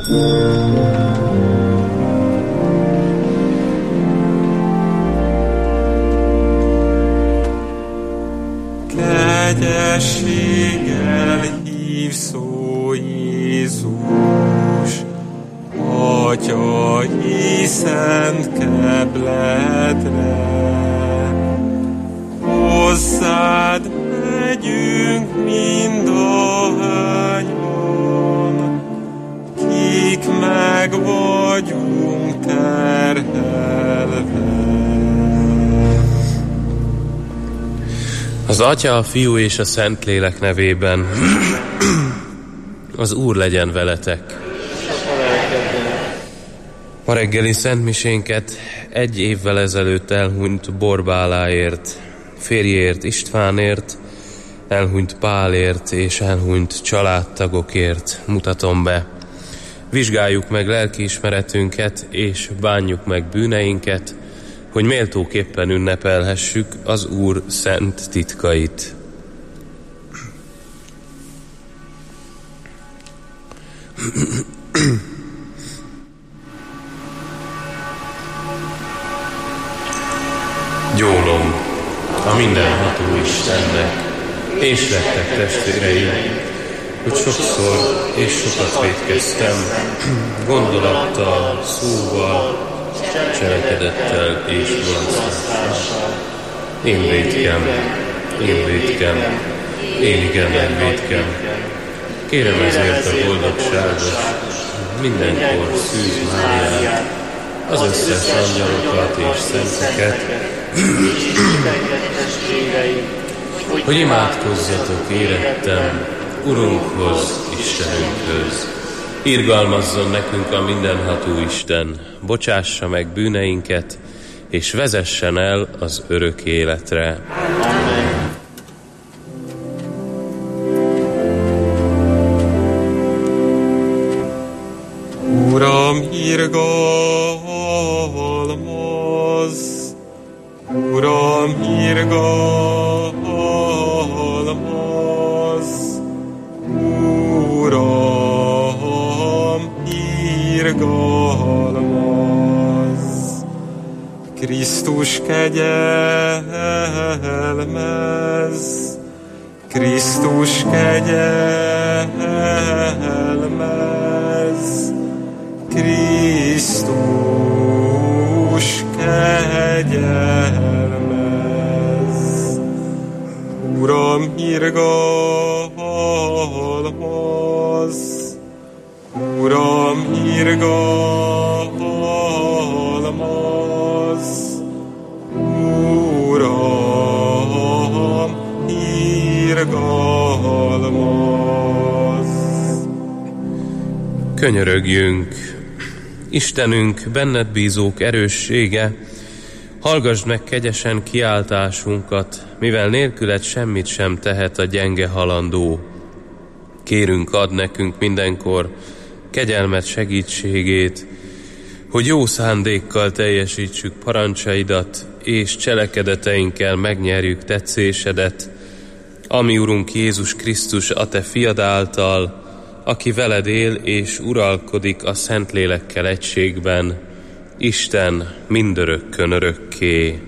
Kegyességgel hívsz, ó Jézus, Atyai szent kebledre. Hozzád megyünk mindahányan, kik meg vagyunk terhelve. Az Atya, a Fiú és a Szentlélek nevében. Az Úr legyen veletek. Ma reggeli szentmisénket 1 évvel ezelőtt elhunyt Borbáláért, férjéért, Istvánért, elhunyt Pálért és elhunyt családtagokért mutatom be. Vizsgáljuk meg lelkiismeretünket és bánjuk meg bűneinket, hogy méltóképpen ünnepelhessük az Úr szent titkait. Gyónom a mindenható Istennek, és lettek testvéreim, hogy sokszor és sokat vétkeztem, gondolattal, szóval, cselekedettel és mulasztással. Én vétkem, én igen megvétkem. Kérem ezért a boldogságos, mindenkor Szűz Máriát, az összes angyalokat és szenteket, hogy imádkozzatok érettem Urunkhoz, Istenünkhöz. Irgalmazzon nekünk a mindenható Isten, bocsássa meg bűneinket, és vezessen el az örök életre. Amen. Uram, irgalmazz! Uram, irgalmazz! Uram, irgalmazz! Krisztus kegyelmez! Krisztus kegyelmez! Krisztus kegyelmez! Uram, irgalmazz! Uram, irgalmazz! Uram, irgalmazz! Könyörögjünk! Istenünk, benned bízók erőssége, hallgasd meg kegyesen kiáltásunkat, mivel nélküled semmit sem tehet a gyenge halandó. Kérünk, add nekünk mindenkor kegyelmed segítségét, hogy jó szándékkal teljesítsük parancsaidat, és cselekedeteinkkel megnyerjük tetszésedet, ami Urunk Jézus Krisztus, a te fiad által, aki veled él és uralkodik a Szentlélekkel egységben, Isten mindörökkön örökké.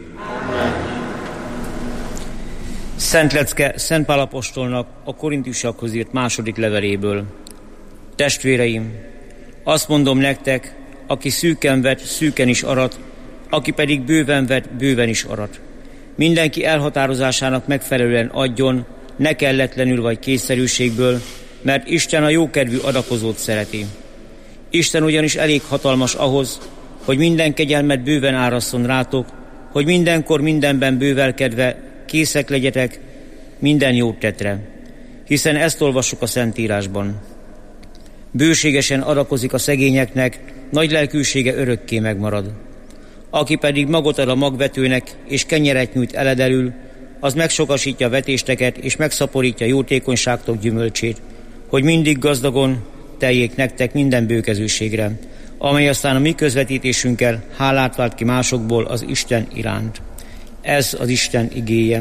Szent lecke Szent Pál apostolnak a Korintusakhoz írt második leveléből. Testvéreim, azt mondom nektek, aki szűken vet, szűken is arat, aki pedig bőven vet, bőven is arat. Mindenki elhatározásának megfelelően adjon, ne kelletlenül vagy kényszerűségből, mert Isten a jókedvű adakozót szereti. Isten ugyanis elég hatalmas ahhoz, hogy minden kegyelmet bőven árasszon rátok, hogy mindenkor mindenben bővelkedve készek legyetek minden jót tettre. Hiszen ezt olvassuk a Szentírásban. Bőségesen adakozik a szegényeknek, nagy lelkűsége örökké megmarad. Aki pedig magot ad a magvetőnek, és kenyeret nyújt eledelül, az megsokasítja a vetésteket, és megszaporítja jótékonyságtok gyümölcsét, hogy mindig gazdagon teljék nektek minden bőkezőségre, amely aztán a mi közvetítésünkkel hálát vált ki másokból az Isten iránt. Ez az Isten igéje.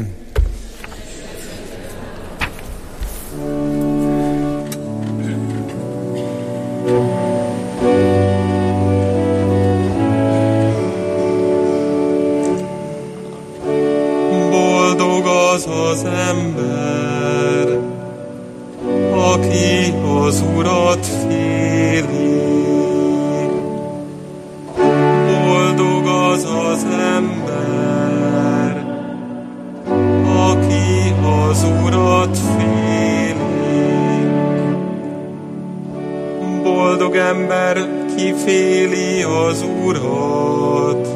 ember kiféli az Urat,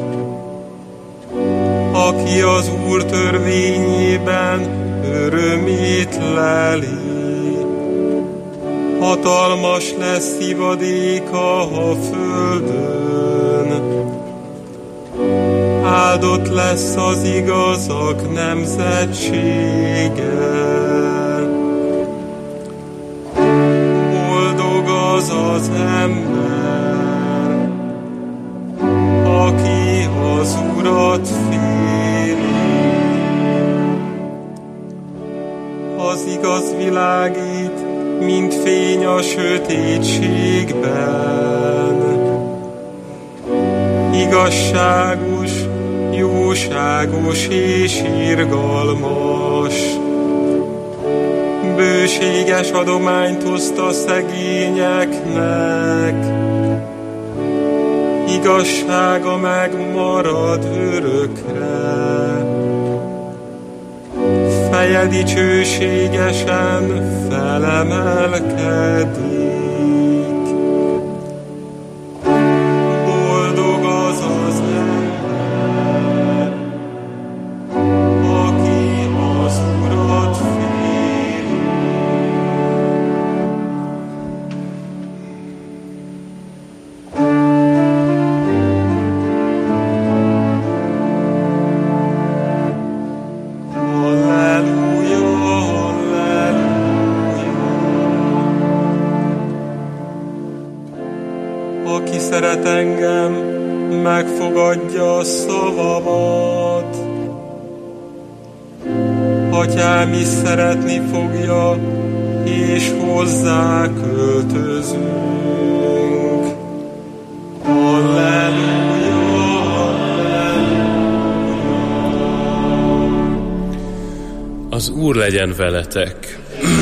aki az Úr törvényében örömét leli. Hatalmas lesz ivadéka a földön, áldott lesz az igazak nemzetsége. Boldog az ember, aki az Urat féli. Az igaz világít, mint fény a sötétségben. Igazságos, jóságos és irgalmas. Bőséges adományt oszt a szegényeknek. Igazsága megmarad örökre. Feje dicsőségesen felemelkedik. Boldog az ember, aki az Urat féli. Aki szeret engem, megfogadja a szavamat. Atyám is szeretni fogja, és hozzá költözünk. Halleluja, halleluja. Az Úr legyen veletek.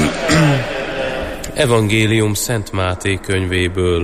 Evangélium Szent Máté könyvéből.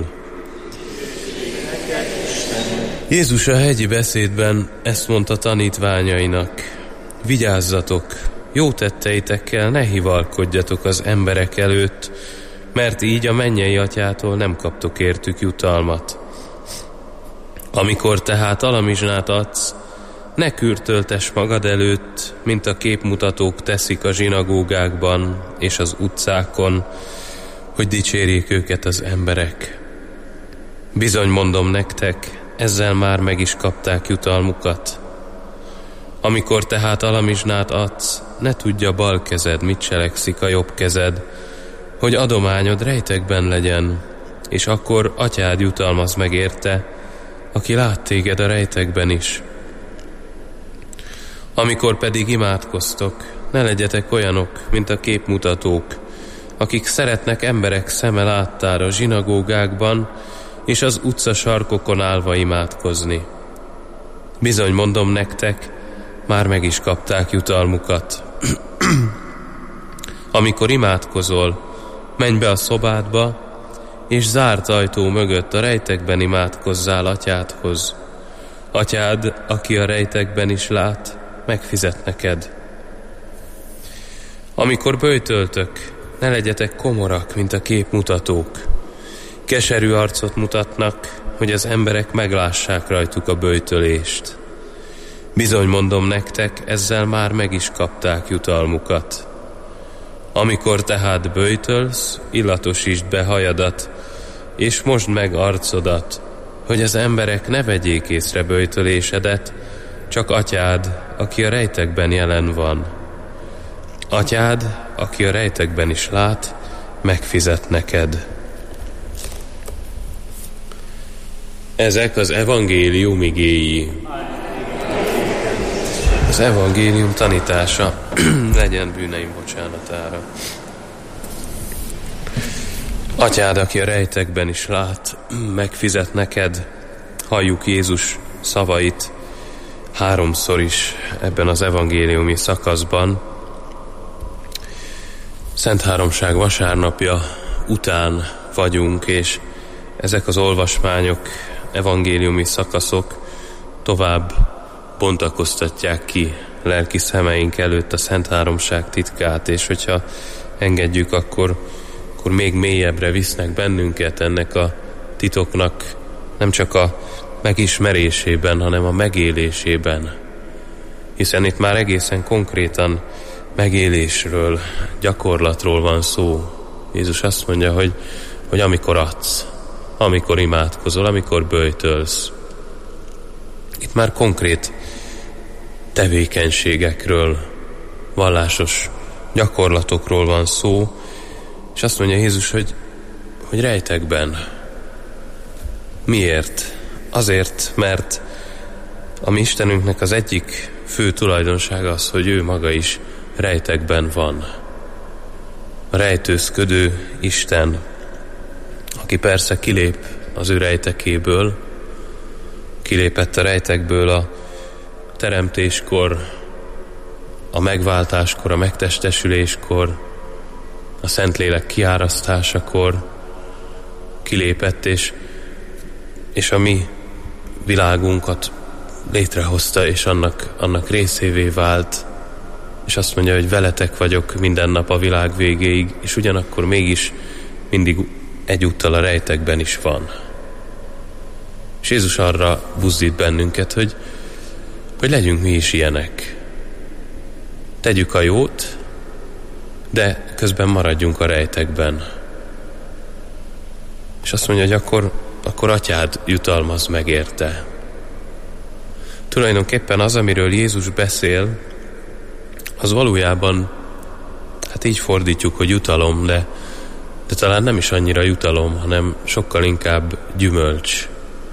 Jézus a hegyi beszédben ezt mondta tanítványainak: vigyázzatok, jó tetteitekkel ne hivalkodjatok az emberek előtt, mert így a mennyei atyától nem kaptok értük jutalmat. Amikor tehát alamizsnát adsz, ne kürtöltess magad előtt, mint a képmutatók teszik a zsinagógákban és az utcákon, hogy dicsérjék őket az emberek. Bizony mondom nektek, ezzel már meg is kapták jutalmukat. Amikor tehát alamizsnát adsz, ne tudja bal kezed, mit cselekszik a jobb kezed, hogy adományod rejtekben legyen, és akkor atyád jutalmaz meg érte, aki lát téged a rejtekben is. Amikor pedig imádkoztok, ne legyetek olyanok, mint a képmutatók, akik szeretnek emberek szeme láttára a zsinagógákban, és az utcasarkokon állva imádkozni. Bizony mondom nektek, már meg is kapták jutalmukat. Amikor imádkozol, menj be a szobádba, és zárt ajtó mögött a rejtekben imádkozzál atyádhoz. Atyád, aki a rejtekben is lát, megfizet neked. Amikor böjtöltök, ne legyetek komorak, mint a képmutatók. Keserű arcot mutatnak, hogy az emberek meglássák rajtuk a böjtölést. Bizony mondom nektek, ezzel már meg is kapták jutalmukat. Amikor tehát böjtölsz, illatosítsd be hajadat, és mosd meg arcodat, hogy az emberek ne vegyék észre böjtölésedet, csak atyád, aki a rejtekben jelen van. Atyád, aki a rejtekben is lát, megfizet neked. Ezek az evangélium igéi. Az evangélium tanítása legyen bűneim bocsánatára. Atyád, aki a rejtekben is lát, megfizet neked. Halljuk Jézus szavait háromszor is ebben az evangéliumi szakaszban. Szent Háromság vasárnapja után vagyunk, és ezek az olvasmányok, evangéliumi szakaszok tovább bontakoztatják ki lelki szemeink előtt a Szent Háromság titkát, és hogyha engedjük, akkor még mélyebbre visznek bennünket ennek a titoknak nem csak a megismerésében, hanem a megélésében. Hiszen itt már egészen konkrétan megélésről, gyakorlatról van szó. Jézus azt mondja, hogy amikor adsz, amikor imádkozol, amikor böjtölsz. Itt már konkrét tevékenységekről, vallásos gyakorlatokról van szó, és azt mondja Jézus, hogy rejtekben. Miért? Azért, mert a mi Istenünknek az egyik fő tulajdonsága az, hogy ő maga is rejtekben van. A rejtőzködő Isten, aki persze kilép az ő rejtekéből, kilépett a rejtekből a teremtéskor, a megváltáskor, a megtestesüléskor, a Szentlélek kiárasztásakor kilépett, és a mi világunkat létrehozta, és annak részévé vált, és azt mondja, hogy veletek vagyok minden nap a világ végéig, és ugyanakkor mégis mindig egyúttal a rejtekben is van. És Jézus arra buzdít bennünket, hogy legyünk mi is ilyenek. Tegyük a jót, de közben maradjunk a rejtekben. És azt mondja, hogy akkor atyád jutalmaz meg érte. Tulajdonképpen az, amiről Jézus beszél, az valójában, hát így fordítjuk, hogy jutalom, de talán nem is annyira jutalom, hanem sokkal inkább gyümölcs.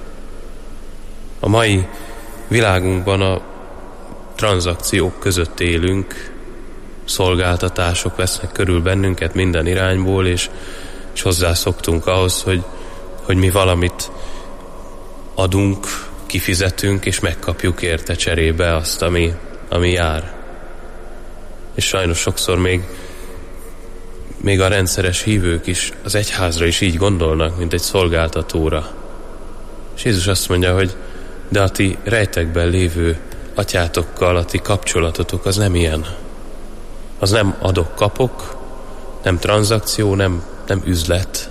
A mai világunkban a tranzakciók között élünk, szolgáltatások vesznek körül bennünket minden irányból, és hozzászoktunk ahhoz, hogy mi valamit adunk, kifizetünk, és megkapjuk érte cserébe azt, ami jár. És sajnos sokszor még a rendszeres hívők is az egyházra is így gondolnak, mint egy szolgáltatóra. És Jézus azt mondja, hogy de a ti rejtekben lévő atyátokkal, a ti kapcsolatotok az nem ilyen. Az nem adok-kapok, nem tranzakció, nem üzlet,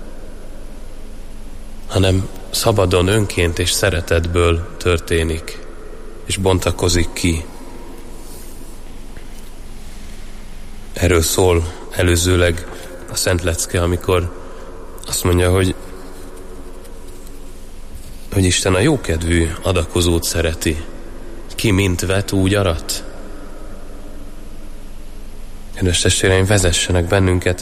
hanem szabadon, önként és szeretetből történik, és bontakozik ki. Erről szól előzőleg a Szent Lecke, amikor azt mondja, hogy Isten a jókedvű adakozót szereti. Ki mint vet, úgy arat. Kedves testvéreim, vezessenek bennünket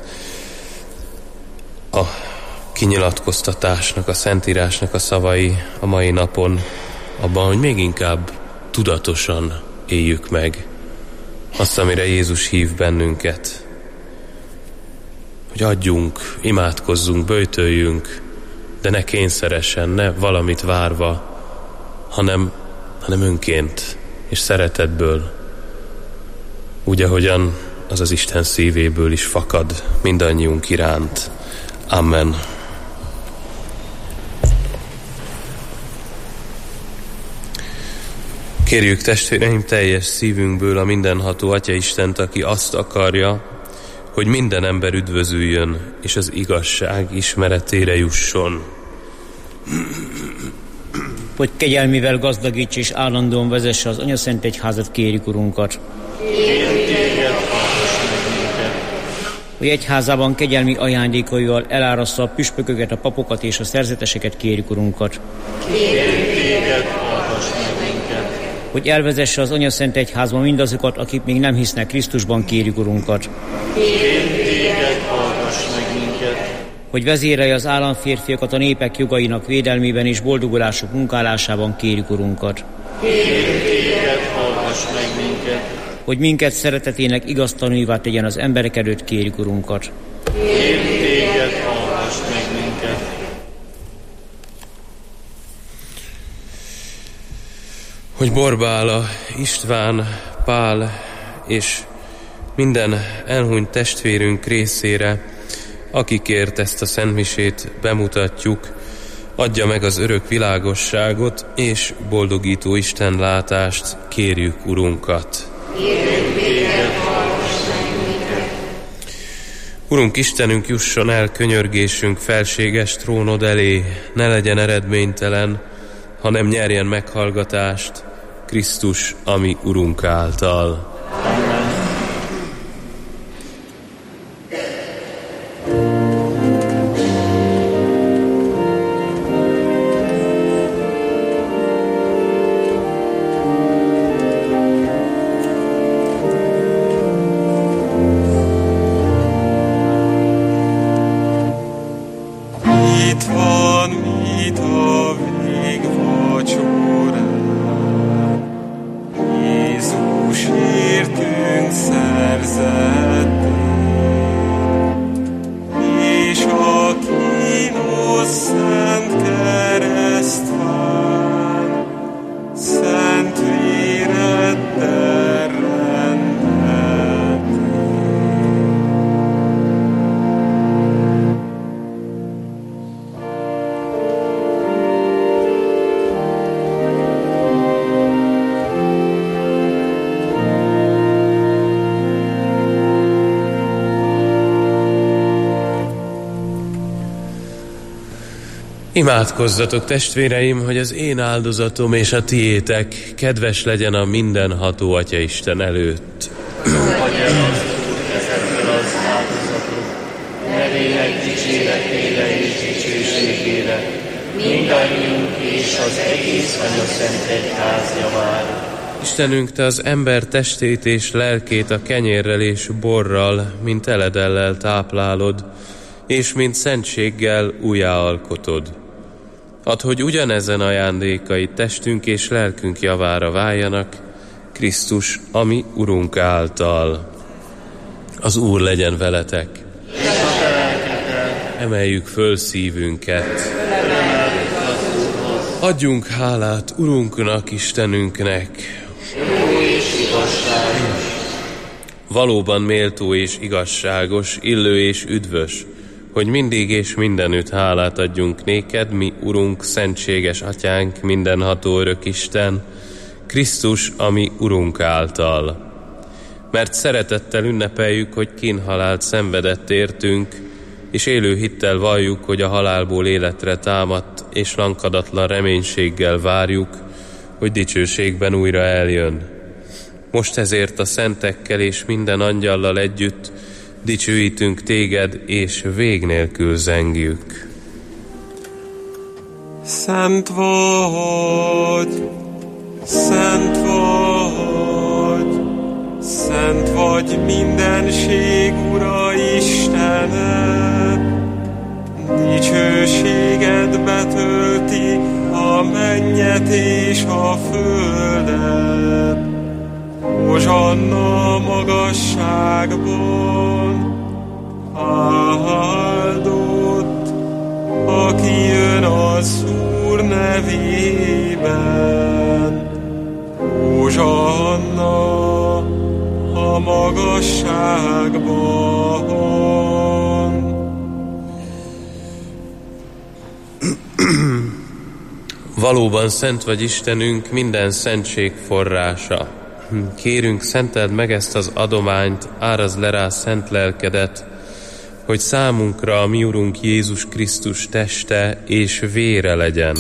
a kinyilatkoztatásnak, a Szentírásnak a szavai a mai napon abban, hogy még inkább tudatosan éljük meg azt, amire Jézus hív bennünket. Hogy adjunk, imádkozzunk, böjtöljünk, de ne kényszeresen, ne valamit várva, hanem önként és szeretetből, úgy, ahogyan az az Isten szívéből is fakad mindannyiunk iránt. Amen. Kérjük, testvéreim, teljes szívünkből a mindenható Atya Istent, aki azt akarja, hogy minden ember üdvözüljön, és az igazság ismeretére jusson. Hogy kegyelmével gazdagíts és állandóan vezesse az Anyaszent Egyházat, kérjük, Urunkat. Hogy egyházában kegyelmi ajándékaival elárassza a püspököket, a papokat és a szerzeteseket, kérjük, Urunkat. Hogy elvezesse az Anyaszent Egyházban mindazokat, akik még nem hisznek Krisztusban, kérjük, Urunkat. Hogy vezérelje az államférfiakat a népek jogainak védelmében és boldogulásuk munkálásában, kérjük, Urunkat. Hogy minket szeretetének igaz tanúivá tegyen az emberek előtt, kérjük, Urunkat. Hogy Borbála, István, Pál és minden elhunyt testvérünk részére, akikért ezt a szentmisét bemutatjuk, adja meg az örök világosságot és boldogító Isten látást, kérjük, Urunkat. Urunk Istenünk, jusson el könyörgésünk felséges trónod elé, ne legyen eredménytelen, hanem nyerjen meghallgatást Krisztus, ami Urunk által. Imádkozzatok, testvéreim, hogy az én áldozatom és a tiétek kedves legyen a mindenható Atyaisten előtt. Nevének dicséretére és dicsőségére, mindannyiunk és az egész Anyaszent Egyház javára. Istenünk, Te az ember testét és lelkét a kenyérrel és borral, mint eledellel táplálod, és mint szentséggel újjáalkotod. Add, hogy ugyanezen ajándékai testünk és lelkünk javára váljanak, Krisztus, ami Urunk által. Az Úr legyen veletek. Emeljük föl szívünket. Adjunk hálát Urunknak, Istenünknek. Jó és igazságos. Valóban méltó és igazságos, illő és üdvös, hogy mindig és mindenütt hálát adjunk néked, mi Urunk, szentséges Atyánk, mindenható örök Isten, Krisztus, ami Urunk által. Mert szeretettel ünnepeljük, hogy kínhalált szenvedett értünk, és élő hittel valljuk, hogy a halálból életre támadt, és lankadatlan reménységgel várjuk, hogy dicsőségben újra eljön. Most ezért a szentekkel és minden angyallal együtt dicsőítünk téged, és vég nélkül zengjük. Szent vagy, szent vagy, szent vagy mindenség Ura Istened, dicsőséged betölti a mennyet és a földet. Hozsanna magasságban, áldott, aki jön az Úr nevében. Hozsanna a magasságban. Valóban szent vagy Istenünk, minden szentség forrása. Kérünk, szenteld meg ezt az adományt, árazd le rá szent lelkedet, hogy számunkra a mi Urunk Jézus Krisztus teste és vére legyen.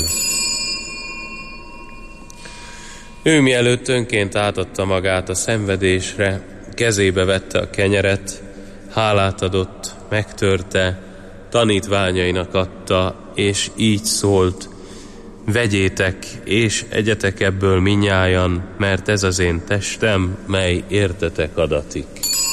Ő mielőtt önként átadta magát a szenvedésre, kezébe vette a kenyeret, hálát adott, megtörte, tanítványainak adta, és így szólt: vegyétek és egyetek ebből minnyájan, mert ez az én testem, mely értetek adatik.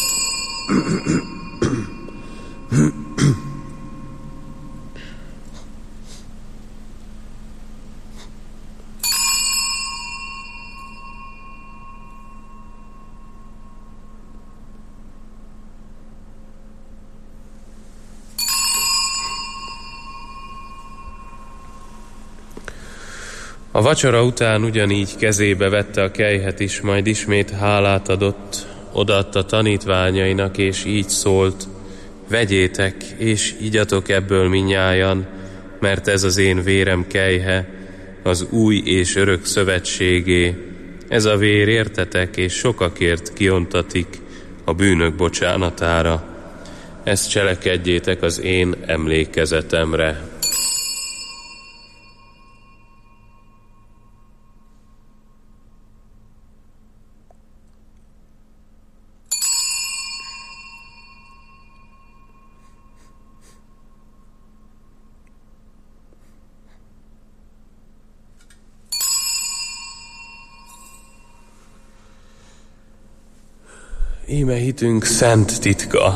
A vacsora után ugyanígy kezébe vette a kelyhet is, majd ismét hálát adott, odaadta tanítványainak, és így szólt: vegyétek, és igyatok ebből minnyájan, mert ez az én vérem kelyhe, az új és örök szövetségé. Ez a vér értetek és sokakért kiontatik a bűnök bocsánatára. Ezt cselekedjétek az én emlékezetemre. Íme hitünk szent titka.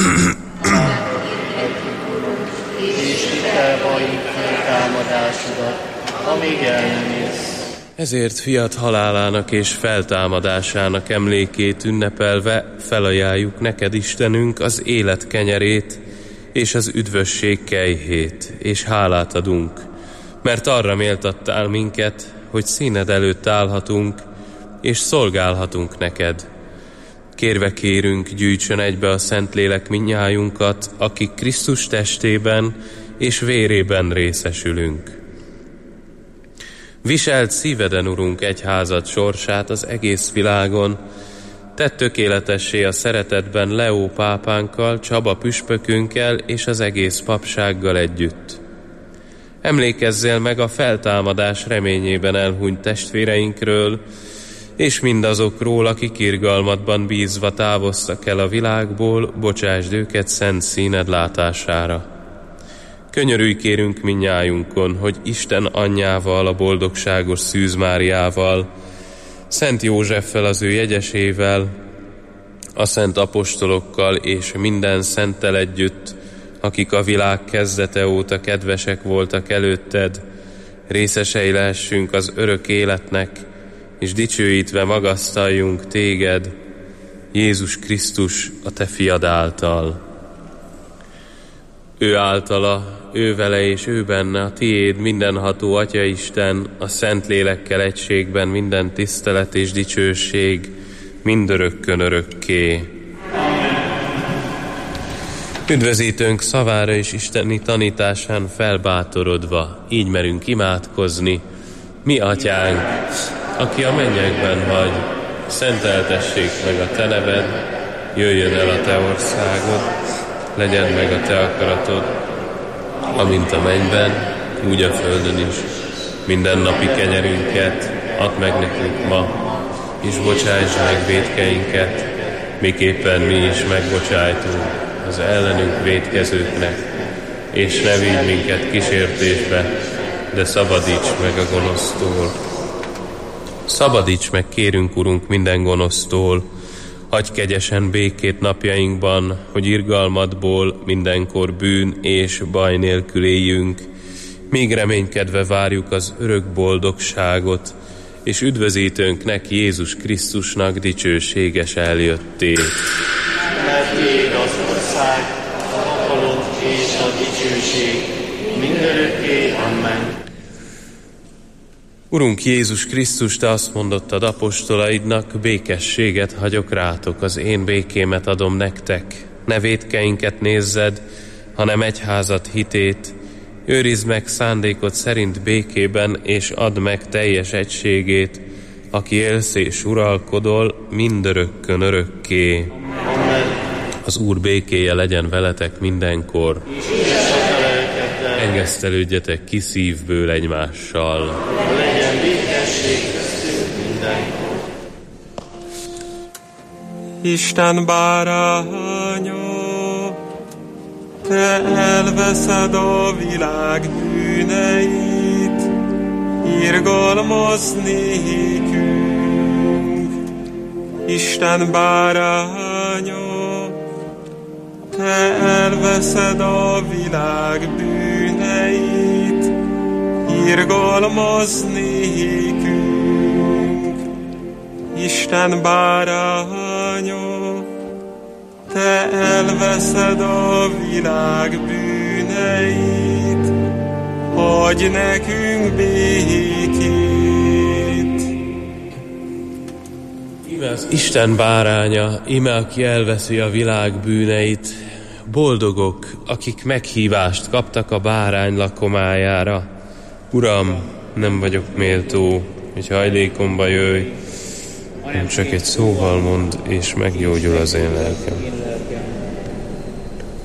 És hittel valljuk feltámadásodat, amíg el nem jössz. Ezért fiat halálának és feltámadásának emlékét ünnepelve felajánljuk neked, Istenünk, az élet kenyerét és az üdvösség kejhét, és hálát adunk, mert arra méltattál minket, hogy színed előtt állhatunk, és szolgálhatunk neked. Kérve kérünk, gyűjtsön egybe a Szentlélek mindnyájunkat, akik Krisztus testében és vérében részesülünk. Viselt szíveden, Urunk, egyházad sorsát az egész világon, tedd tökéletessé a szeretetben Leó pápánkkal, Csaba püspökünkkel és az egész papsággal együtt. Emlékezzél meg a feltámadás reményében elhunyt testvéreinkről, és mindazokról, akik irgalmadban bízva távoztak el a világból, bocsásd őket szent színed látására. Könyörülj kérünk mindnyájunkon, hogy Isten anyjával, a boldogságos Szűz Máriával, Szent Józseffel, az ő jegyesével, a szent apostolokkal és minden szenttel együtt, akik a világ kezdete óta kedvesek voltak előtted, részesei lehessünk az örök életnek, és dicsőítve magasztaljunk téged, Jézus Krisztus, a te fiad által. Ő általa, ő vele és ő benne a tiéd mindenható Atyaisten, a Szentlélekkel egységben minden tisztelet és dicsőség, mindörökkön örökké. Üdvözítőnk szavára és isteni tanításán felbátorodva, így merünk imádkozni. Mi Atyánk, aki a mennyekben vagy, szenteltessék meg a te neved, jöjjön el a te országod, legyen meg a te akaratod, amint a mennyben, úgy a földön is. Minden napi kenyerünket add meg nekünk ma, és bocsásd meg vétkeinket, miképpen mi is megbocsájtunk az ellenünk vétkezőknek, és ne vigy minket kísértésbe, de szabadíts meg a gonosztól. Szabadíts meg, kérünk, Urunk, minden gonosztól, adj kegyesen békét napjainkban, hogy irgalmadból mindenkor bűn és baj nélkül éljünk, míg reménykedve várjuk az örök boldogságot, és üdvözítőnknek, Jézus Krisztusnak dicsőséges eljöttét. Mert tiéd az ország, a hatalom és a dicsőség, mindörökké. Amen. Urunk Jézus Krisztus, te azt mondottad apostolaidnak, békességet hagyok rátok, az én békémet adom nektek. Ne vétkeinket nézzed, hanem egyházad hitét. Őrizd meg szándékod szerint békében, és add meg teljes egységét, aki élsz és uralkodol mindörökkön örökké. Amen. Az Úr békéje legyen veletek mindenkor. Engesztelődjetek ki szívből egymással. Legyen békesség köztünk mindenkor. Isten báránya, te elveszed a világ bűneit, irgalmaz nékünk. Isten báránya, te elveszed a világ bűneit, irgalmaz nékünk. Isten báránya, te elveszed a világ bűneit, adj nekünk békét. Íme az Isten báránya, íme aki elveszi a világ bűneit. Boldogok, akik meghívást kaptak a bárány lakomájára. Uram, nem vagyok méltó, hogy hajlékomba jöjj, hanem csak egy szóval mondd, és meggyógyul az én lelkem.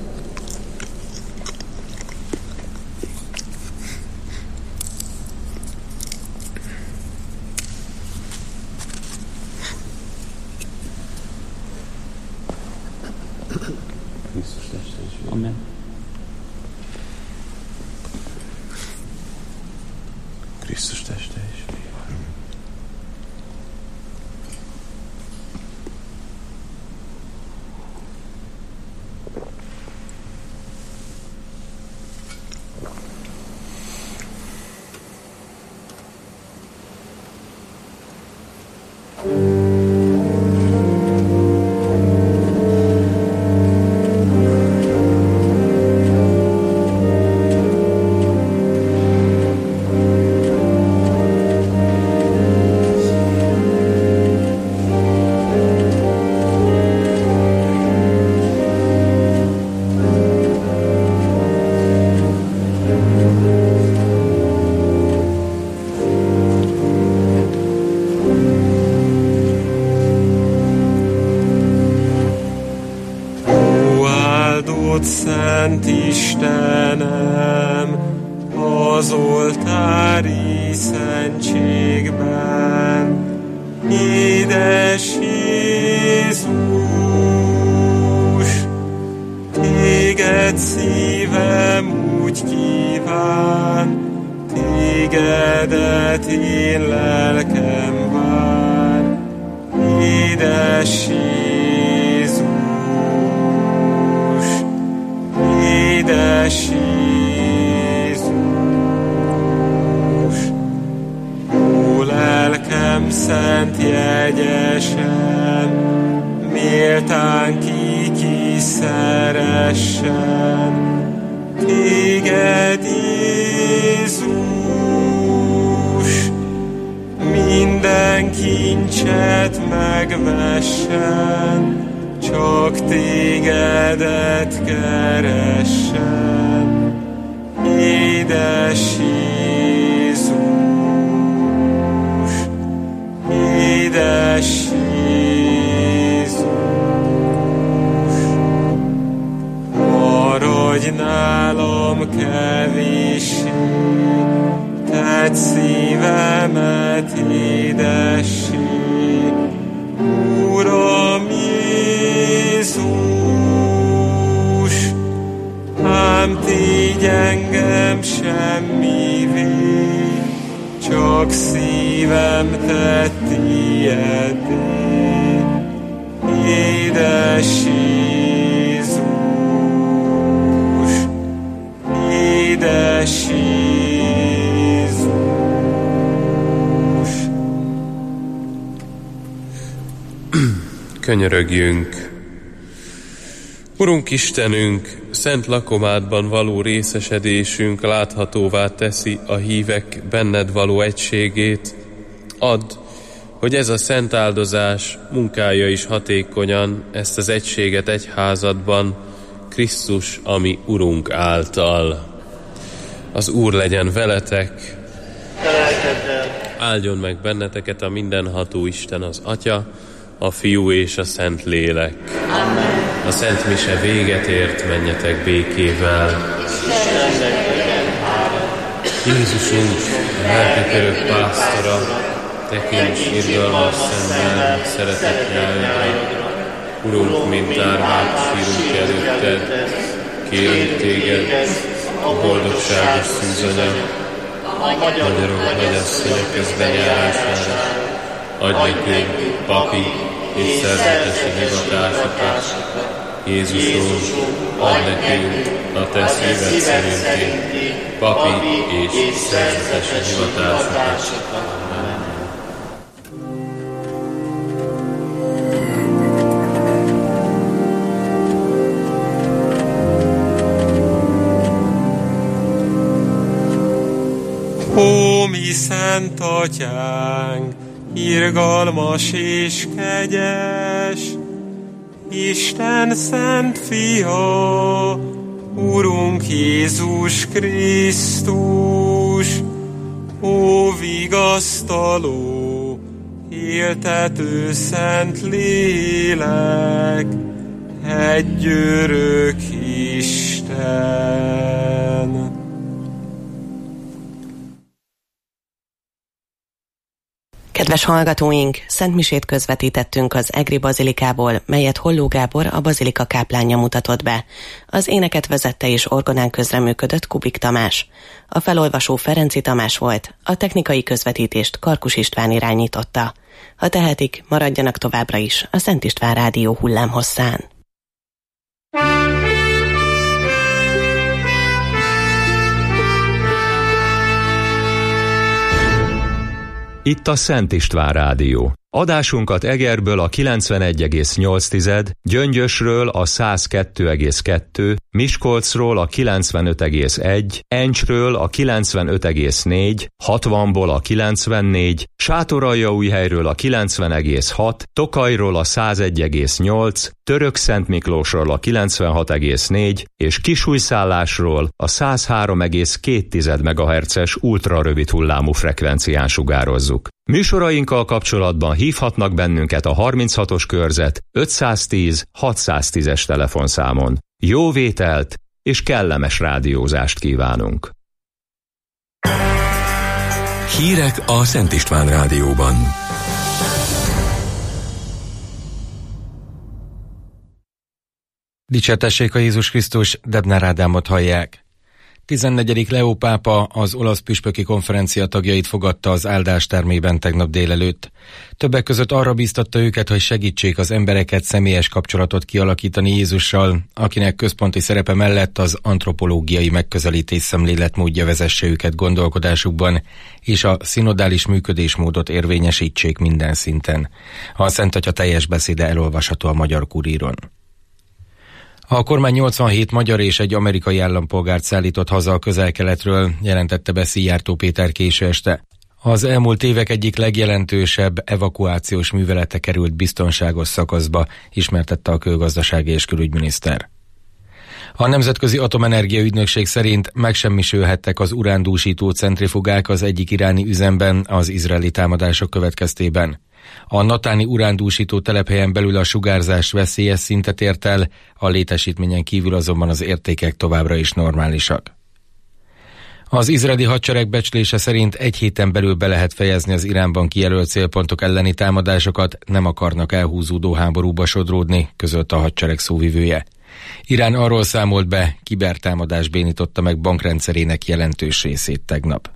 téged szívem úgy kíván, tégedet én lelkem vár, édes Jézus, édes Jézus. Ó, lelkem szent jegyesen, méltán ki szeressen, téged Jézus, minden kincset megvessen, csak tégedet keressen, édes Jézus, édes Jézus. Maradj nálam kevéssé, tedd szívemet édessé, Uram Jézus, ám tégy engem semmivé, csak szívem tett tiéddé, édes Jézus, édes Jézus. Könyörögjünk! Urunk Istenünk, szent lakomádban való részesedésünk láthatóvá teszi a hívek benned való egységét. Add, hogy ez a szent áldozás munkája is hatékonyan ezt az egységet egyházadban, Krisztus, ami Urunk által. Az Úr legyen veletek, áldjon meg benneteket a mindenható Isten, az Atya, a Fiú és a Szent Lélek. Amen. A Szent Mise véget ért, menjetek békével. Jézusunk, a lelkek örök pásztora, tekints irgalmas szemmel szeretett nyájadra. Urunk, mint árvát sírunk előtted, kérünk téged, a boldogságos szűzanya, magyarok nagyasszonyok közbenjárására, adj nekünk papi és szerzetesi hivatásokat. Jézusom, add nekünk a te szíved szerinti papi és szerzetesi hivatásokat. Ó, mi szent atyánk, irgalmas és kegyes, Isten szent fia, Urunk Jézus Krisztus, ó vigasztaló, éltető szent lélek, egy örök Isten. Kedves hallgatóink, szentmisét közvetítettünk az Egri bazilikából, melyet Holló Gábor, a bazilika káplánja mutatott be. Az éneket vezette és orgonán közreműködött Kubik Tamás. A felolvasó Ferenci Tamás volt, a technikai közvetítést Karkus István irányította. Ha tehetik, maradjanak továbbra is a Szent István Rádió hullámhosszán. Itt a Szent István Rádió. Adásunkat Egerből a 91,8, Gyöngyösről a 102,2, Miskolcról a 95,1, Encsről a 95,4, 60-ból a 94, Sátoraljaújhelyről a 90,6, Tokajról a 101,8, Törökszentmiklósról a 96,4 és Kisújszállásról a 103,2 MHz-es ultrarövid hullámú frekvencián sugározzuk. Műsorainkkal kapcsolatban hívhatnak bennünket a 36-os körzet 510 610-es telefonszámon. Jó vételt és kellemes rádiózást kívánunk! Hírek a Szent István Rádióban. Dicsértessék a Jézus Krisztus, Debnár Ádámot hallják. 14. Leó pápa az olasz püspöki konferencia tagjait fogadta az áldás termében tegnap délelőtt. Többek között arra bíztatta őket, hogy segítsék az embereket személyes kapcsolatot kialakítani Jézussal, akinek központi szerepe mellett az antropológiai megközelítés szemléletmódja vezesse őket gondolkodásukban, és a szinodális működésmódot érvényesítsék minden szinten. A Szent Atya teljes beszéde elolvasható a Magyar Kuríron. A kormány 87 magyar és egy amerikai állampolgárt szállított haza a Közel-Keletről, jelentette be Szijjártó Péter késő este. Az elmúlt évek egyik legjelentősebb evakuációs művelete került biztonságos szakaszba, ismertette a külgazdasági és külügyminiszter. A Nemzetközi Atomenergia Ügynökség szerint megsemmisülhettek az urándúsító centrifugák az egyik iráni üzemben az izraeli támadások következtében. A natáni urándúsító telephelyen belül a sugárzás veszélyes szintet ért el, a létesítményen kívül azonban az értékek továbbra is normálisak. Az izraeli hadsereg becslése szerint egy héten belül be lehet fejezni az Iránban kijelölt célpontok elleni támadásokat, nem akarnak elhúzódó háborúba sodródni, közölte a hadsereg szóvivője. Irán arról számolt be, kibertámadás bénította meg bankrendszerének jelentős részét tegnap.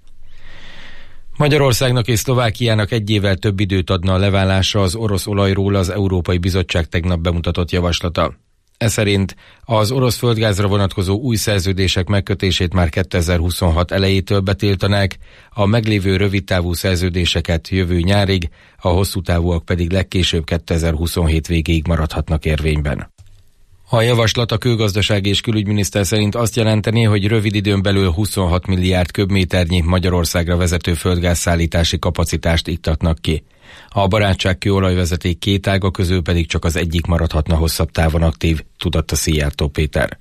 Magyarországnak és Szlovákiának egy évvel több időt adna a leválásra az orosz olajról az Európai Bizottság tegnap bemutatott javaslata. Ez szerint az orosz földgázra vonatkozó új szerződések megkötését már 2026 elejétől betiltanák, a meglévő rövidtávú szerződéseket jövő nyárig, a hosszú távúak pedig legkésőbb 2027 végéig maradhatnak érvényben. A javaslat a külgazdasági és külügyminiszter szerint azt jelenteni, hogy rövid időn belül 26 milliárd köbméternyi Magyarországra vezető földgázszállítási kapacitást iktatnak ki. A barátságkőolajvezeték két ága közül pedig csak az egyik maradhatna hosszabb távon aktív, tudatta Szijjártó Péter.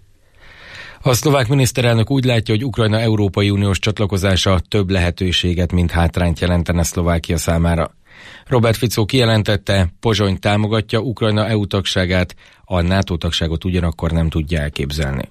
A szlovák miniszterelnök úgy látja, hogy Ukrajna Európai Uniós csatlakozása több lehetőséget, mint hátrányt jelentene Szlovákia számára. Robert Fico kijelentette, Pozsony támogatja Ukrajna EU tagságát, a NATO tagságot ugyanakkor nem tudja elképzelni.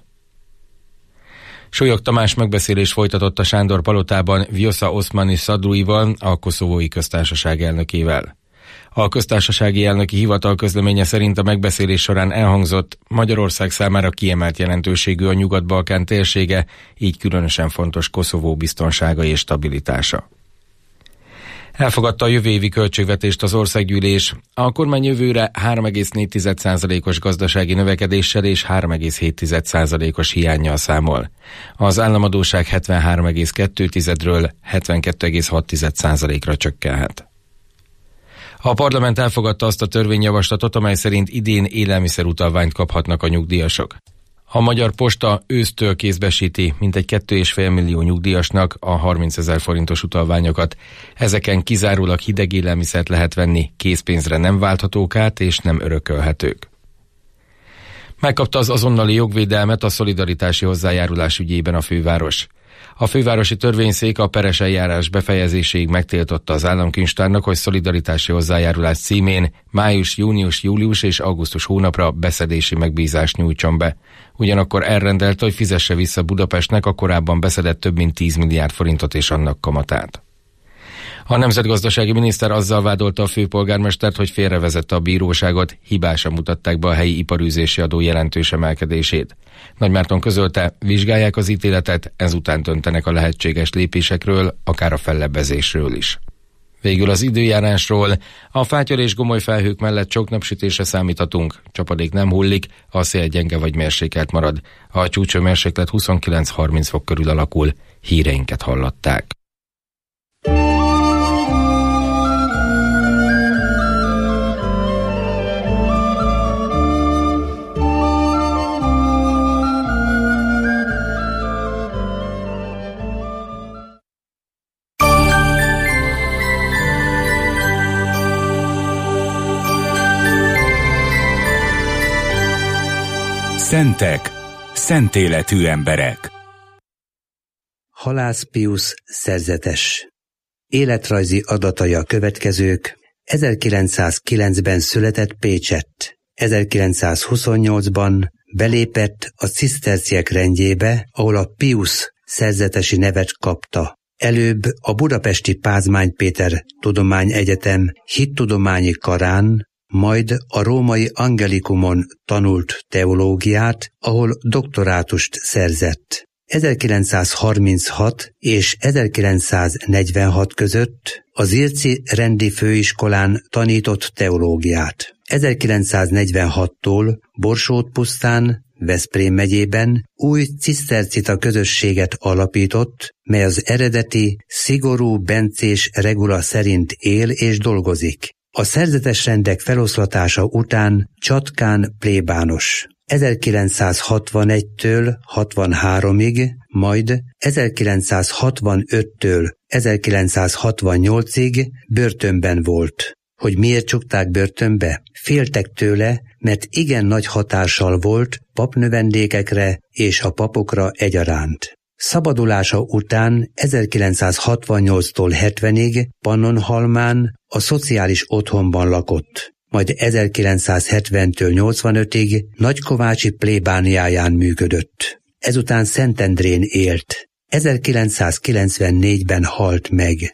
Súlyog Tamás megbeszélés folytatott a Sándor palotában Vjosa Osmani Sadruival, a koszovói köztársaság elnökével. A köztársasági elnöki hivatal közleménye szerint a megbeszélés során elhangzott, Magyarország számára kiemelt jelentőségű a Nyugat-Balkán térsége, így különösen fontos Koszovó biztonsága és stabilitása. Elfogadta a jövő évi költségvetést az országgyűlés. A kormány jövőre 3,4%-os gazdasági növekedéssel és 3,7%-os hiánnyal számol. Az államadósság 73,2-ről 72,6%-ra csökkenhet. A parlament elfogadta azt a törvényjavaslatot, amely szerint idén élelmiszerutalványt kaphatnak a nyugdíjasok. A Magyar Posta ősztől kézbesíti mintegy 2,5 millió nyugdíjasnak a 30 000 forintos utalványokat. Ezeken kizárólag hideg élelmiszert lehet venni, készpénzre nem válthatók át és nem örökölhetők. Megkapta az azonnali jogvédelmet a szolidaritási hozzájárulás ügyében a főváros. A fővárosi törvényszék a peres eljárás befejezéséig megtiltotta az államkincstárnak, hogy szolidaritási hozzájárulás címén május, június, július és augusztus hónapra beszedési megbízást nyújtson be. Ugyanakkor elrendelte, hogy fizesse vissza Budapestnek a korábban beszedett több mint 10 milliárd forintot és annak kamatát. A nemzetgazdasági miniszter azzal vádolta a főpolgármestert, hogy félrevezette a bíróságot, hibásan mutatták be a helyi iparűzési adó jelentős emelkedését. Nagymárton közölte, vizsgálják az ítéletet, ezután döntenek a lehetséges lépésekről, akár a fellebbezésről is. Végül az időjárásról. A fátyol és gomoly felhők mellett sok napsütésre számíthatunk, csapadék nem hullik, a szél gyenge vagy mérsékelt marad. A csúcshőmérséklet 29-30 fok körül alakul. Híreinket hallották. Szentek, szentéletű emberek. Halász Piusz szerzetes. Életrajzi adatai a következők. 1909-ben született Pécsett. 1928-ban belépett a ciszterciek rendjébe, ahol a Piusz szerzetesi nevet kapta. Előbb a budapesti Pázmány Péter Tudományegyetem hittudományi karán, majd a római Angelikumon tanult teológiát, ahol doktorátust szerzett. 1936 és 1946 között az Irci Rendi Főiskolán tanított teológiát. 1946-tól Borsót-pusztán, Veszprém megyében új cisztercita közösséget alapított, mely az eredeti, szigorú bencés regula szerint él és dolgozik. A szerzetes rendek feloszlatása után csatkán plébános. 1961-től 63-ig, majd 1965-től 1968-ig börtönben volt. Hogy miért csukták börtönbe? Féltek tőle, mert igen nagy hatással volt papnövendékekre és a papokra egyaránt. Szabadulása után 1968-tól 70-ig Pannonhalmán a szociális otthonban lakott, majd 1970-től 85-ig Nagykovácsi plébániáján működött. Ezután Szentendrén élt. 1994-ben halt meg.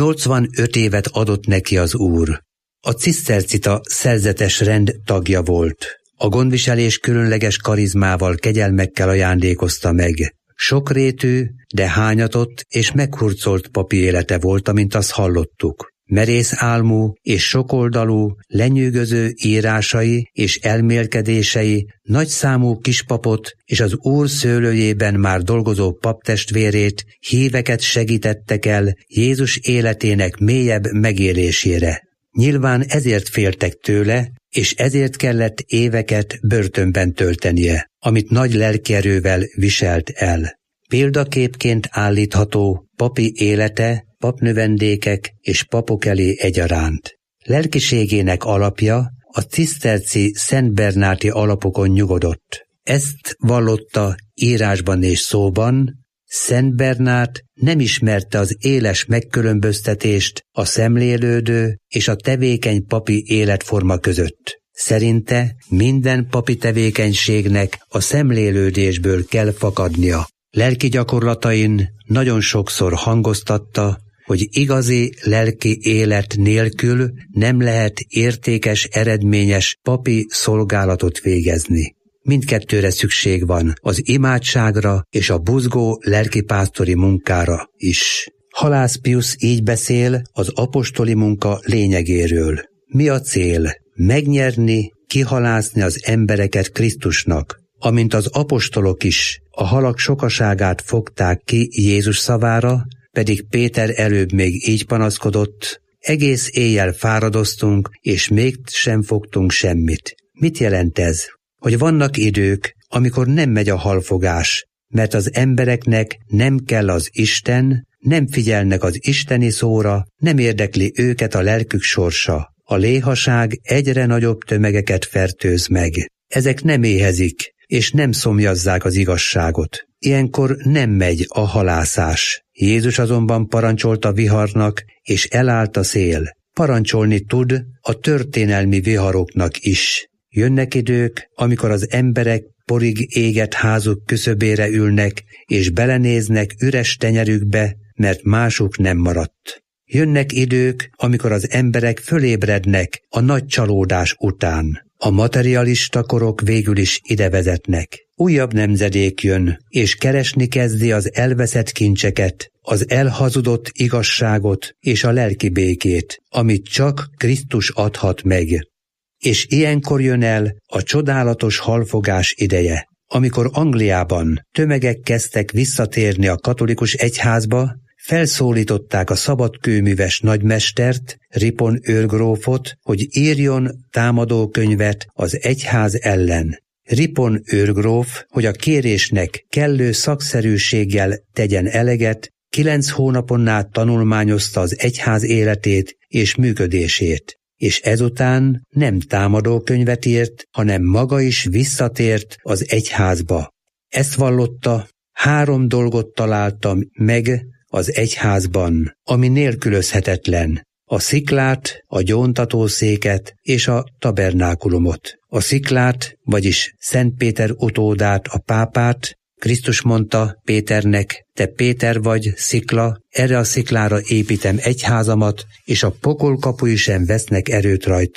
85 évet adott neki az Úr. A cisztercita szerzetes rend tagja volt. A gondviselés különleges karizmával, kegyelmekkel ajándékozta meg. Sokrétű, de hányatott és meghurcolt papi élete volt, amint azt hallottuk. Merész álmú és sokoldalú, lenyűgöző írásai és elmélkedései nagyszámú kispapot és az Úr szőlőjében már dolgozó paptestvérét, híveket segítettek el Jézus életének mélyebb megélésére. Nyilván ezért féltek tőle, és ezért kellett éveket börtönben töltenie, amit nagy lelkierővel viselt el. Példaképként állítható papi élete, papnövendékek és papok elé egyaránt. Lelkiségének alapja a ciszterci szentbernáti alapokon nyugodott. Ezt vallotta írásban és szóban. Szent Bernát nem ismerte az éles megkülönböztetést a szemlélődő és a tevékeny papi életforma között. Szerinte minden papi tevékenységnek a szemlélődésből kell fakadnia. Lelki gyakorlatain nagyon sokszor hangoztatta, hogy igazi lelki élet nélkül nem lehet értékes, eredményes papi szolgálatot végezni. Mindkettőre szükség van, az imádságra és a buzgó lelkipásztori munkára is. Halász Piusz így beszél az apostoli munka lényegéről. Mi a cél? Megnyerni, kihalászni az embereket Krisztusnak, amint az apostolok is a halak sokaságát fogták ki Jézus szavára, pedig Péter előbb még így panaszkodott, egész éjjel fáradoztunk, és még sem fogtunk semmit. Mit jelent ez? Hogy vannak idők, amikor nem megy a halfogás, mert az embereknek nem kell az Isten, nem figyelnek az isteni szóra, nem érdekli őket a lelkük sorsa. A léhaság egyre nagyobb tömegeket fertőz meg. Ezek nem éhezik, és nem szomjazzák az igazságot. Ilyenkor nem megy a halászás. Jézus azonban parancsolt a viharnak, és elállt a szél. Parancsolni tud a történelmi viharoknak is. Jönnek idők, amikor az emberek porig égett házuk küszöbére ülnek, és belenéznek üres tenyerükbe, mert másuk nem maradt. Jönnek idők, amikor az emberek fölébrednek a nagy csalódás után. A materialista korok végül is ide vezetnek. Újabb nemzedék jön, és keresni kezdi az elveszett kincseket, az elhazudott igazságot és a lelki békét, amit csak Krisztus adhat meg. És ilyenkor jön el a csodálatos halfogás ideje, amikor Angliában tömegek kezdtek visszatérni a katolikus egyházba, felszólították a szabadkőműves nagymestert, Ripon őrgrófot, hogy írjon támadókönyvet az egyház ellen. Ripon őrgróf, hogy a kérésnek kellő szakszerűséggel tegyen eleget, 9 hónapon át tanulmányozta az egyház életét és működését, és ezután nem támadókönyvet írt, hanem maga is visszatért az egyházba. Ezt vallotta, 3 dolgot találtam meg az egyházban, ami nélkülözhetetlen: a sziklát, a gyóntatószéket és a tabernákulumot. A sziklát, vagyis Szent Péter utódát, a pápát. Krisztus mondta Péternek: te Péter vagy, szikla, erre a sziklára építem egyházamat, és a pokol kapui sem vesznek erőt rajta.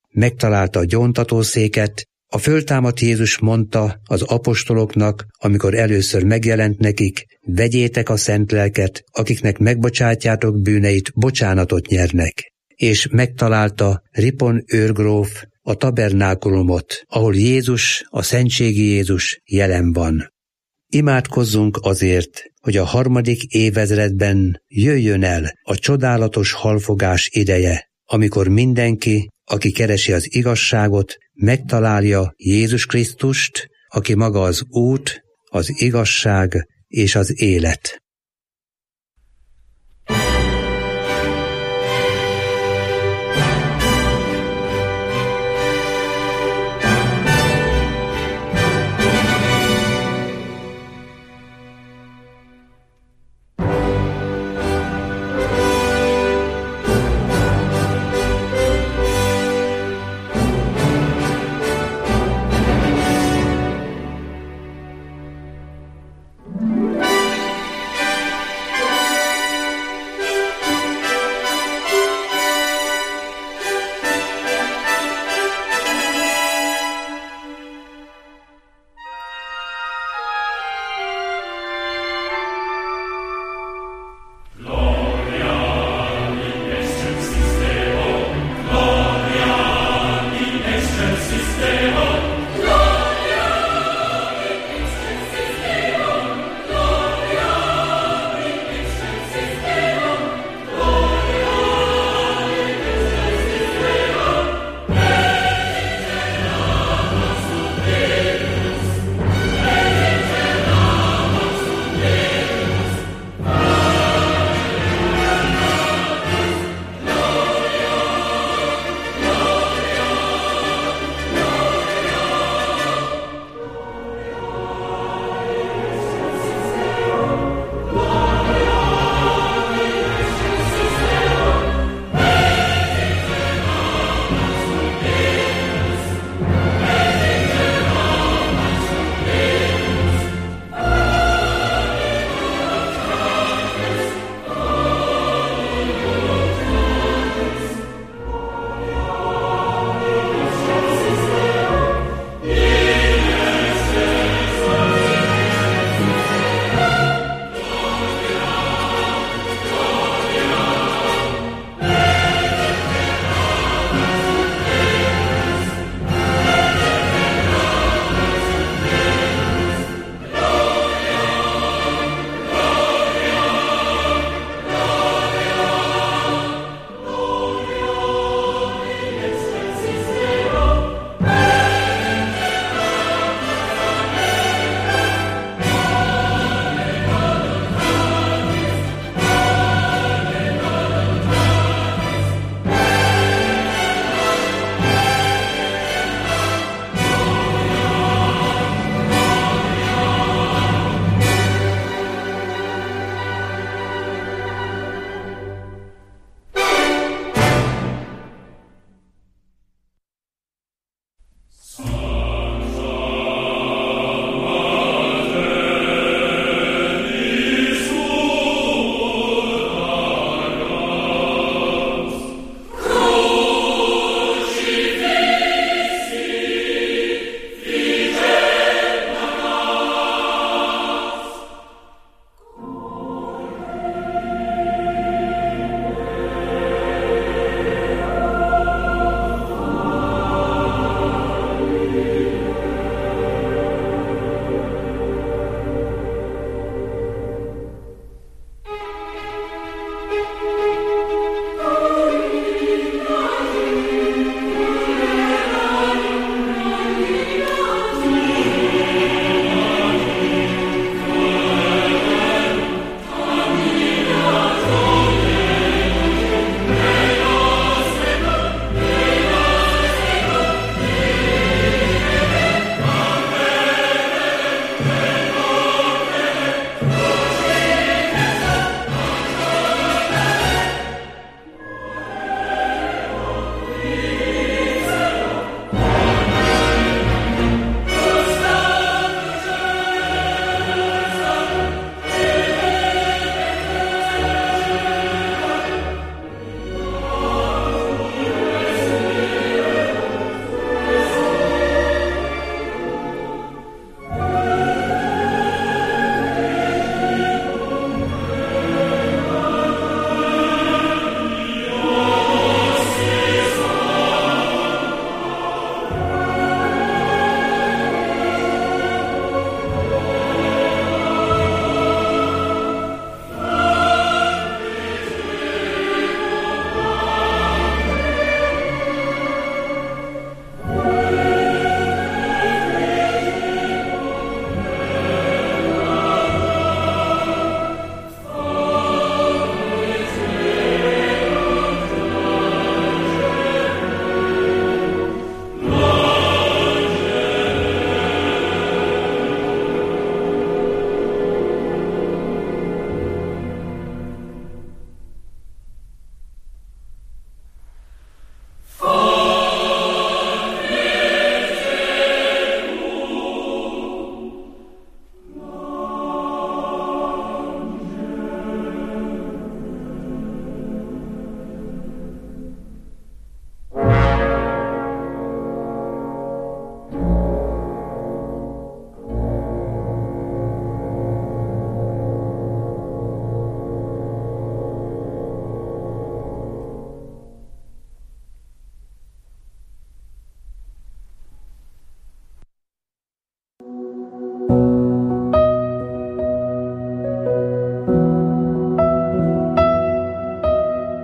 megtalálta a gyóntatószéket. A föltámadt Jézus mondta az apostoloknak, amikor először megjelent nekik: vegyétek a szent lelket, akiknek megbocsátjátok bűneit, bocsánatot nyernek. És megtalálta Ripon őrgróf a tabernákulumot, ahol Jézus, a szentségi Jézus jelen van. Imádkozzunk azért, hogy a 3. évezredben jöjjön el a csodálatos halfogás ideje, amikor mindenki, aki keresi az igazságot, megtalálja Jézus Krisztust, aki maga az út, az igazság és az élet.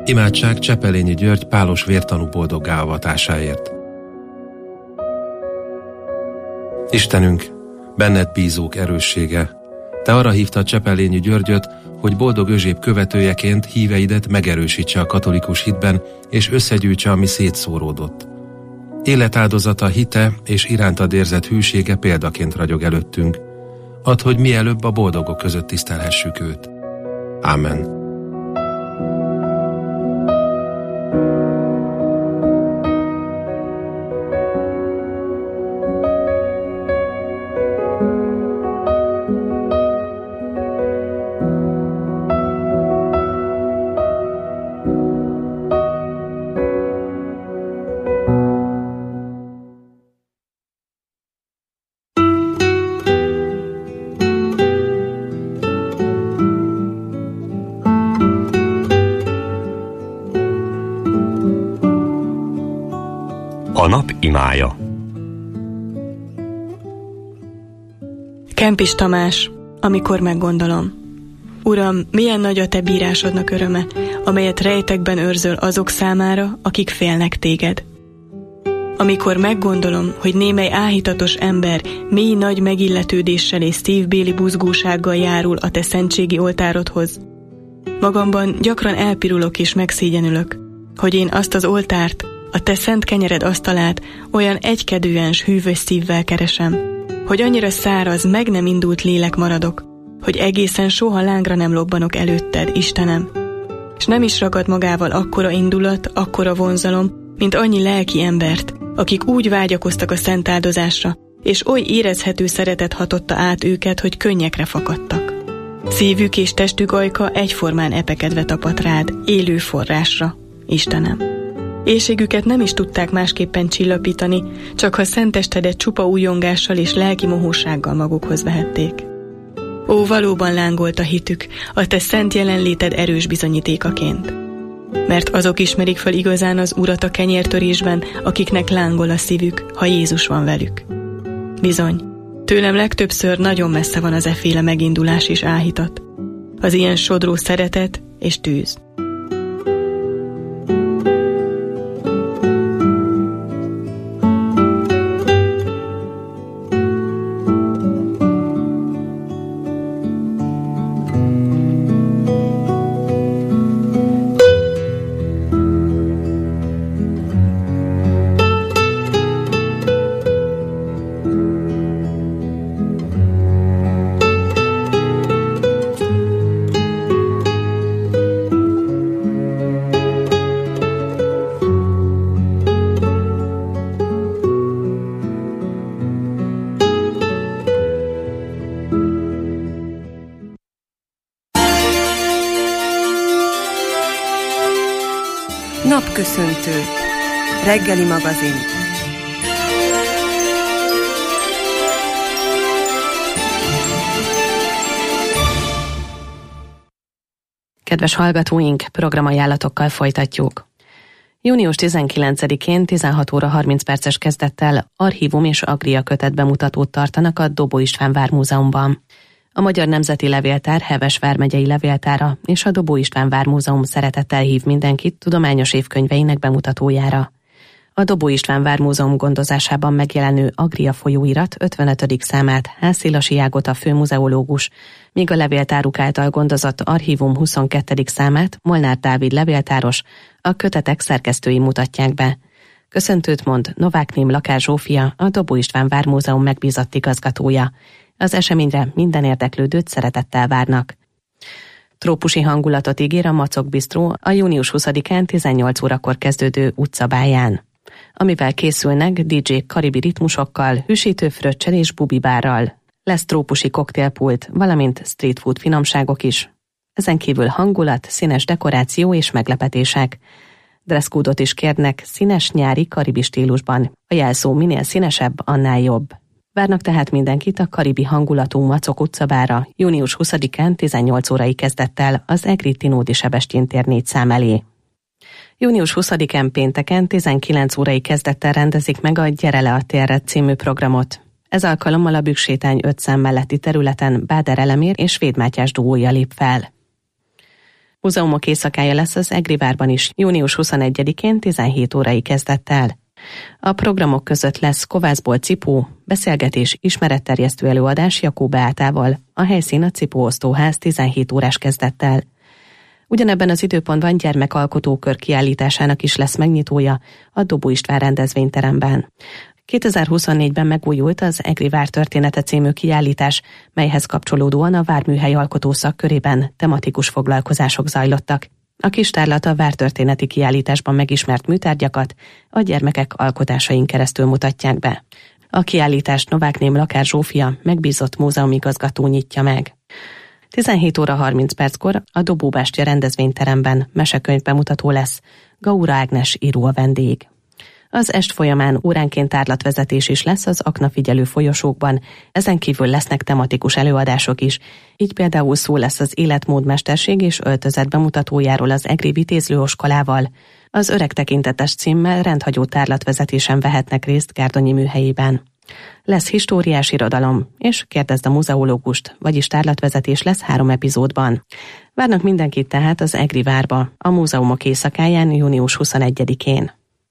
Imádság Csepelényi György pálos vértanú boldoggá avatásáért. Istenünk, benned bízók erőssége, te arra hívtad Csepelényi Györgyöt, hogy boldog Özséb követőjeként híveidet megerősítse a katolikus hitben, és összegyűjtse, ami szétszóródott. Életáldozata, hite és irántad érzett hűsége példaként ragyog előttünk. Add, hogy mielőbb a boldogok között tisztelhessük őt. Ámen. A nap imája. Kempis Tamás, amikor meggondolom. Uram, milyen nagy a te bírásodnak öröme, amelyet rejtekben őrzöl azok számára, akik félnek téged. Amikor meggondolom, hogy némely áhítatos ember mély nagy megilletődéssel és szívbéli buzgósággal járul a te szentségi oltárodhoz, magamban gyakran elpirulok és megszégyenülök, hogy én azt az oltárt, a te szent kenyered asztalát olyan egykedően s hűvös szívvel keresem, hogy annyira száraz, meg nem indult lélek maradok, hogy egészen soha lángra nem lobbanok előtted, Istenem. És nem is ragad magával akkora indulat, akkora vonzalom, mint annyi lelki embert, akik úgy vágyakoztak a szent áldozásra, és oly érezhető szeretet hatotta át őket, hogy könnyekre fakadtak. Szívük és testük ajka egyformán epekedve tapadt rád, élő forrásra, Istenem. Éhségüket nem is tudták másképpen csillapítani, csak ha szent testedet csupa újongással és lelki mohósággal magukhoz vehették. Ó, valóban lángolt a hitük, a te szent jelenléted erős bizonyítékaként. Mert azok ismerik fel igazán az Urat a kenyértörésben, akiknek lángol a szívük, ha Jézus van velük. Bizony, tőlem legtöbbször nagyon messze van az efféle megindulás és áhítat, az ilyen sodró szeretet és tűz. Napköszöntő. Reggeli magazin. Kedves hallgatóink, programajánlatokkal folytatjuk. Június 19-én 16 óra 30 perces kezdettel archívum és agria kötet bemutatót tartanak a Dobó István Vármúzeumban. A Magyar Nemzeti Levéltár Heves vármegyei levéltára és a Dobó István Vármúzeum szeretettel hív mindenkit tudományos évkönyveinek bemutatójára. A Dobó István Vármúzeum gondozásában megjelenő Agria folyóirat 55. számát Hászilasi Ágota főmuzeológus, míg a levéltáruk által gondozott archívum 22. számát Molnár Dávid levéltáros, a kötetek szerkesztői mutatják be. Köszöntőt mond Novák Ném Lakár Zsófia, a Dobó István Vármúzeum megbízott igazgatója. Az eseményre minden érdeklődőt szeretettel várnak. Trópusi hangulatot ígér a Macok Bistró a június 20-án 18 órakor kezdődő utcabáján, amivel készülnek DJ karibi ritmusokkal, hűsítő fröccsel és bubibárral. Lesz trópusi koktélpult, valamint street food finomságok is. Ezen kívül hangulat, színes dekoráció és meglepetések. Dresscode-ot is kérnek színes nyári karibi stílusban. A jelszó minél színesebb, annál jobb. Várnak tehát mindenkit a karibi hangulatú Macok utcabára június 20-án 18 órai kezdettel az Egri Tinódi Sebestyén tér 4 szám elé. Június 20-án pénteken 19 órai kezdettel rendezik meg a Gyere le a térre című programot. Ez alkalommal a Bükksétány 5 szám melletti területen Báder Elemér és Véd Mátyás duója lép fel. Múzeumok éjszakája lesz az Egri várban is, június 21-én 17 órai kezdettel. A programok között lesz kovászból cipó, beszélgetés, ismeretterjesztő előadás Jakó Beátával, a helyszín a Cipóosztóház 17 órás kezdettel. Ugyanebben az időpontban gyermekalkotókör kiállításának is lesz megnyitója a Dobó István rendezvényteremben. 2024-ben megújult az Egri Vár története című kiállítás, melyhez kapcsolódóan a várműhely alkotószak körében tematikus foglalkozások zajlottak. A kis tárlat a vártörténeti kiállításban megismert műtárgyakat a gyermekek alkotásain keresztül mutatják be. A kiállítást Novák-ném Lakár Zsófia, megbízott múzeumigazgató nyitja meg. 17 óra 30 perckor a Dobóbástya rendezvényteremben mesekönyv bemutató lesz, Gaura Ágnes író a vendég. Az est folyamán óránként tárlatvezetés is lesz az aknafigyelő folyosókban, ezen kívül lesznek tematikus előadások is, így például szó lesz az életmódmesterség és öltözet bemutatójáról az Egri Vitézlőoskolával. Az Öreg tekintetes címmel rendhagyó tárlatvezetésen vehetnek részt Gárdonyi műhelyében. Lesz históriás irodalom, és kérdezd a muzeológust, vagyis tárlatvezetés lesz 3 epizódban. Várnak mindenkit tehát az Egri várba, a múzeumok éjszakáján június 21-én.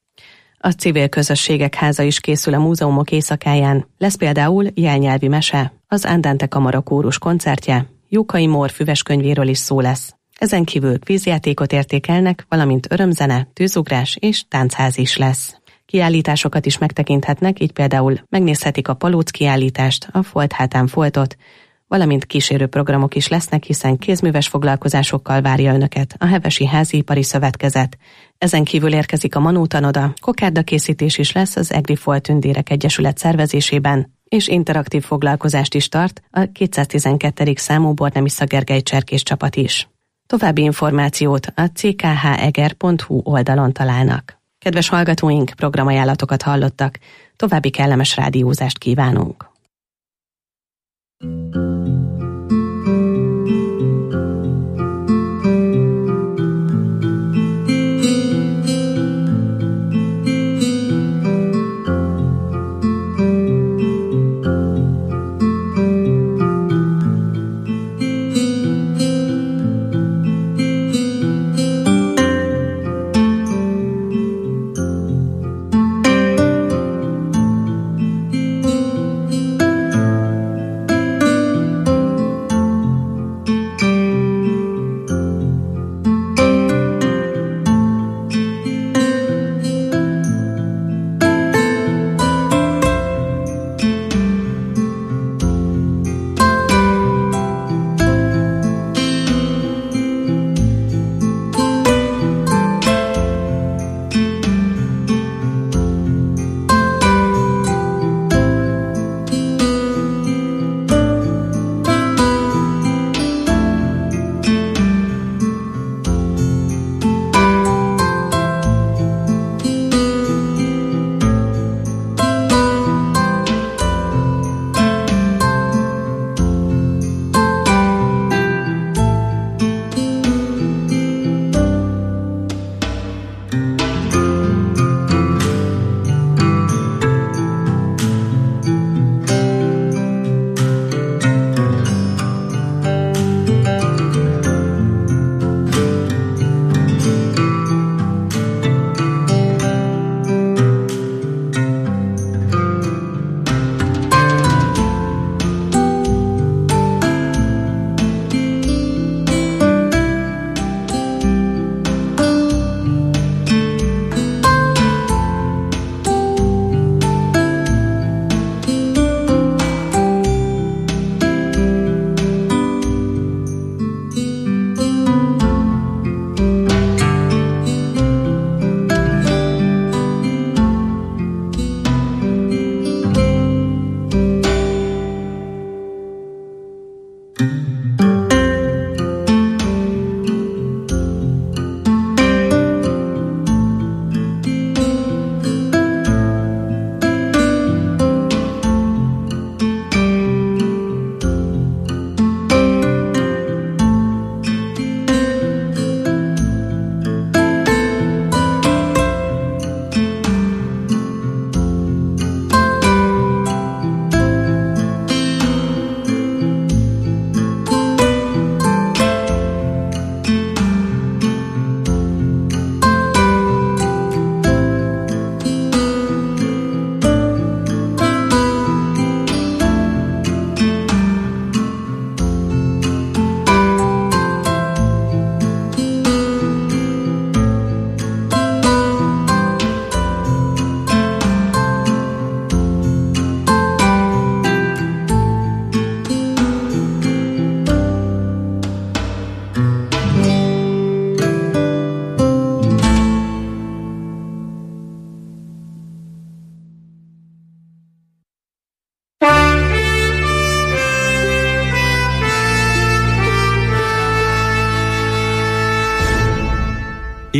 A civil közösségek háza is készül a múzeumok éjszakáján. Lesz például jelnyelvi mese, az Andante Kamara kórus koncertje, Jókai Mór füveskönyvéről is szó lesz. Ezen kívül kvízjátékot értékelnek, valamint örömzene, tűzugrás és táncház is lesz. Kiállításokat is megtekinthetnek, így például megnézhetik a Palóc kiállítást, a Folt hátán foltot, valamint kísérő programok is lesznek, hiszen kézműves foglalkozásokkal várja önöket a Hevesi Háziipari Szövetkezet. Ezen kívül érkezik a Manótanoda, kokárdakészítés is lesz az Egri Foltündérek Egyesület szervezésében, és interaktív foglalkozást is tart a 212. számú Bornemisza Gergely cserkész csapat is. További információt a ckheger.hu oldalon találnak. Kedves hallgatóink, programajánlatokat hallottak, további kellemes rádiózást kívánunk.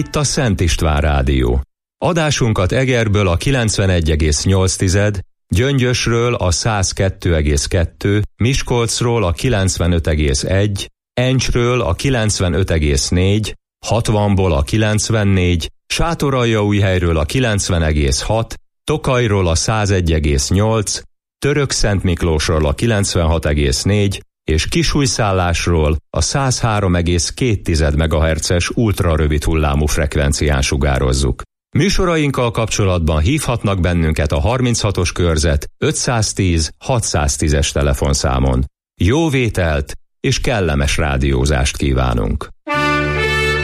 Itt a Szent István Rádió. Adásunkat Egerből a 91,8, Gyöngyösről a 102,2, Miskolcról a 95,1, Encsről a 95,4, 60-ból a 94, Sátoraljaújhelyről a 90,6, Tokajról a 101,8, Törökszentmiklósról a 96,4 és Kisújszállásról a 103,2 MHz-es ultrarövid hullámú frekvencián sugározzuk. Műsorainkkal kapcsolatban hívhatnak bennünket a 36-os körzet 510 610-es telefonszámon. Jó vételt és kellemes rádiózást kívánunk!